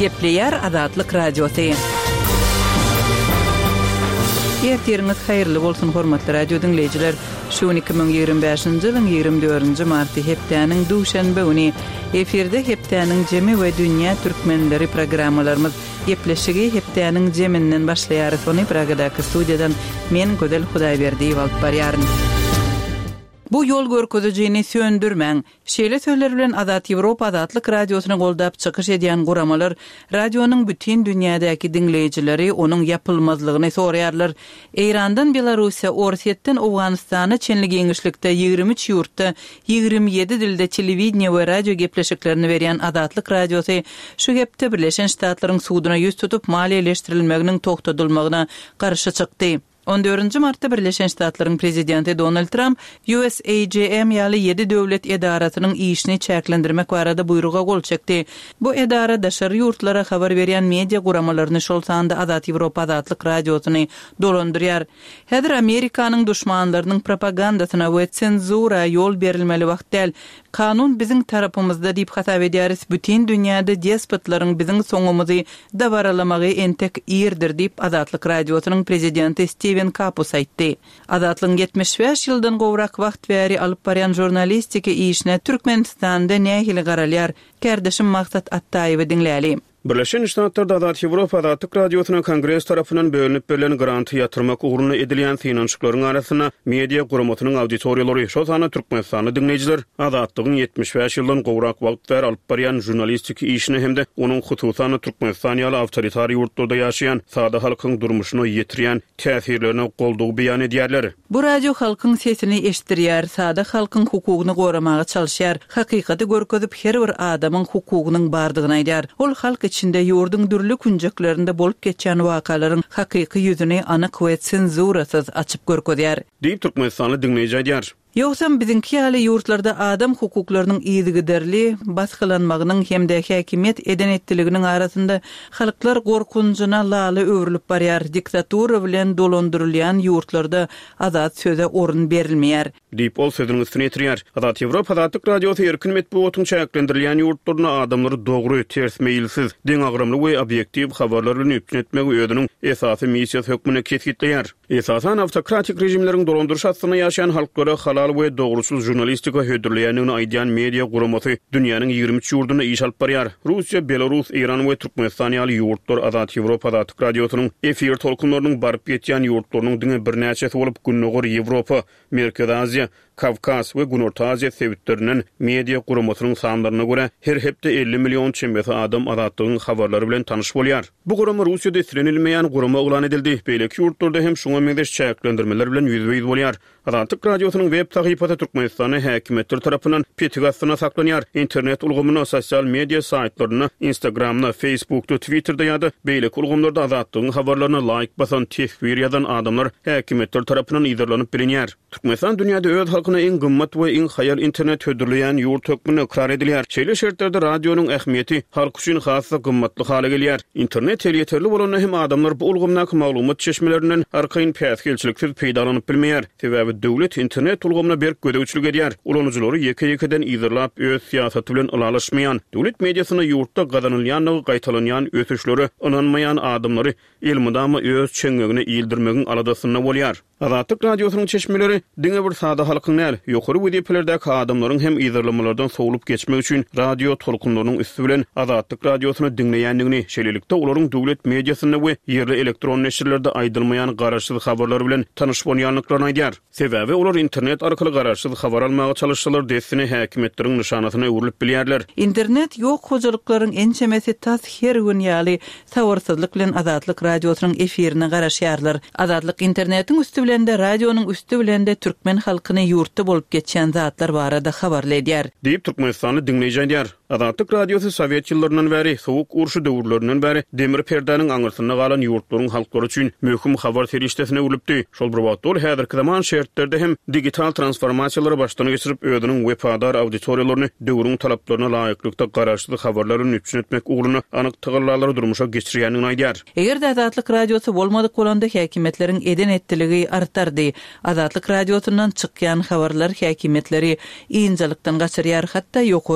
Gepleyer Azatlyk Radiosu. Ertiriniz hayırlı bolsun hormatly radio dinleyijiler. Şu 2025-nji ýylyň 24-nji marty hepdäniň duşanbe güni efirde hepdäniň jemi we dünýä türkmenleri programmalarymyz gepleşigi hepdäniň jeminden başlaýar. Sony Pragadaky studiýadan men Gödel Hudaýberdiýew alyp barýaryn. Bu yol görkezejini söndürmäň. Şeýle sözler bilen Azat Ýewropa Azatlyk radiosyny goldap çykyş edýän guramalar radionyň bütün dünýädäki dinleýijileri onuň ýapylmazlygyny soraýarlar. Eýrandan Belarusiýa, Orsetden Owganystana çenli geňişlikde 23 ýurtda 27 dilde telewizioniýa we radio gepleşiklerini berýän Azatlyk radiosy şu hepde Birleşen Ştatlaryň sudyna ýüz tutup maliýeleşdirilmeginiň togtadylmagyna garşy çykdy. 14 martda Birleşen Ştatlaryň prezidenti Donald Trump USAGM ýaly 7 döwlet edarasynyň işini çäklendirmek barada buýruga gol çekdi. Bu edara daşary ýurtlara habar berýän media guramalaryny şol sanda Azat Ýewropa Azatlyk radiosyny dolandyrýar. Häzir Amerikanyň düşmanlarynyň propagandasyna we senzura ýol berilmeli wagt däl. Kanun biziň tarapymyzda diýip hasap edýäris. Bütün dünýäde despotlaryň biziň soňumyzy dabaralamagy entek ýerdir diýip Azatlyk radiosynyň prezidenti Steven Kapus aýtdy. Azatlyň 75 ýyldan gowrak wagt bäri alyp barýan jurnalistika işine Türkmenistanda nähili garalýar. Kärdeşim Maksat Attaýew dinläli. Birleşen Ştatlarda Azat Ýewropa Azatlyk radiosyna Kongres tarapyndan bölünip berilen granty ýatyrmak ugruna edilýän finansiýaklaryň arasyna media guramatynyň auditoriýalary şol sany Türkmenistany dinleýijiler Azatlygyň 75 ýyldan gowrak wagt bäri alyp barýan jurnalistika işine hemde onuň hususany Türkmenistan ýaly awtoritar ýurtlarda ýaşaýan sada halkyň durmuşyna ýetirýän täsirlerini goldugy beýan edýärler. Bu radio halkyň sesini eşitdirýär, sada halkyň hukugyny goramaga çalyşýar, hakykaty görkezip her bir adamyň hukugynyň bardygyny aýdýar. Ol halk içinde ýurdun dürli kunjaklarynda bolup geçen wakalaryň hakyky ýüzüni anyk we senzurasyz açyp görkezýär. Diýip Türkmenistany dinleýiji aýdýar. Ýoksam biziňki ýaly ýurtlarda adam hukuklarynyň ýygyderli baskylanmagynyň hemde häkimet eden etdiliginiň arasynda halklar gorkunjyna laly öwrülip barýar. Diktatura bilen dolandyrylýan ýurtlarda azat söze orun berilmeýär. Diýip ol sözüni üstüne ýetirýär. Azat Ýewropa Azatlyk radiosy erkin medeniýetiň çäklendirilýän ýurtlaryna adamlary dogry, ters meýilsiz, deň agramly we obyektiv habarlar bilen üpün etmegi özüniň esasy missiýasy hökmüne kesgitleýär. Esasan awtokratik rejimleriň dolandyryş astyna ýaşaýan halklara halal we dogruçul jurnalistika hödürleýänini aýdýan media guramasy dünýäniň 23 ýurduna iş alyp barýar. Russiýa, Belarus, Iran we Türkmenistan ýaly ýurtlar Azat Ýewropa Azatlyk radiosynyň efir tolkunlarynyň baryp ýetýän ýurtlarynyň diňe birnäçesi bolup Günnogur Ýewropa, Merkezi Aziýa, Kavkaz we Günorta Aziýa sebitleriniň media guramasynyň sanlaryna görä her hepde 50 million çembesi adam azatlygyň habarlary bilen tanyş bolýar. Bu gurama Russiýada islenilmeýän gurama ulan edildi. Beýleki ýurtlarda hem şoňa meňdeş çäklendirmeler bilen ýüzbeýiz bolýar. Azatlyk radiosynyň web sahypasy Türkmenistany häkimetler tarapyndan petigasyna saklanýar. Internet ulgamyny, sosial media saytlaryny, Instagramna, Facebookda, Twitterda ýa-da beýleki ulgamlarda azatlygyň habarlaryna like basan tehwir ýazan adamlar häkimetler tarapyndan ýazylanyp bilinýär. Türkmenistan dünýäde öz halkyna iň gymmat we iň haýal internet hödürleýän ýurt hökmüne ikrar edilýär. Şeýle şertlerde radionyň ähmiýeti halk üçin hassa gymmatly hale gelýär. Internet ýeterli bolany hem adamlar bu ulgamdaky maglumat çeşmelerinden arkaýyn päsgelçiliksiz peýdalanyp bilmeýär. Sebäbi döwlet internet ulgamyna berk gödäwçilik edýär. Ulanujylary ýeke-ýekeden ýygyrlap öz siýasaty bilen ylalaşmaýan, döwlet mediasyna ýurtda gazanylýan we gaýtalanýan ösüşleri ynanmaýan adamlary ilmidama öz çeňegine ýyldyrymagyň aladasyna bolýar. Azatlyk radiosynyň çeşmeleri diňe bir sada halkyň näl, ýokary wediplerdäki adamlaryň hem ýygyrlamalardan sowulup geçmek üçin radio tolkunlarynyň üstü bilen Azatlyk radiosyny dinleýändigini, şeýlelikde olaryň döwlet mediasyna we ýerli elektron neşirlerde aýdylmaýan garaşsyz habarlar bilen tanyş bolýanlyklaryny aýdýar. Sebäbi olar internet arkaly garaşsyz habar almagy çalışsalar desini häkimetleriň nyşanasyna öwrülip bilýärler. İnternet ýok hojalyklaryň ençemesi tas her gün ýaly sawarsyzlyk bilen Azatlyk radiosynyň efirine garaşýarlar. Azatlyk internetiň üstü bilen de radionyň üstü bilen de türkmen halkyny ýurtda bolup geçen zatlar barada habarlaýar. Diýip Türkmenistany dinleýiji aýdýar. Azatlyk radiosy Sowet ýyllarynyň bäri, sowuk urşy döwürlerinden bäri demir perdanyň aňyrsyna galan ýurtlaryň halklary üçin möhüm habar serişdesine ulypdy. Şol bir wagt ol häzirki zaman şertlerde hem digital transformasiýalary başdan geçirip özüniň wepadar auditoriýalaryny döwrüň talaplaryna laýyklykda garaşsyz habarlary üpün etmek ugruna anyk tygyrlalary durmuşa geçirýänini aýdýar. Eger de Azatlyk radiosy bolmadyk bolanda häkimetleriň eden etdiligi artardy. Azatlyk radiosundan çykýan habarlar häkimetleri ýyňjalykdan gaçyrýar, hatda ýokary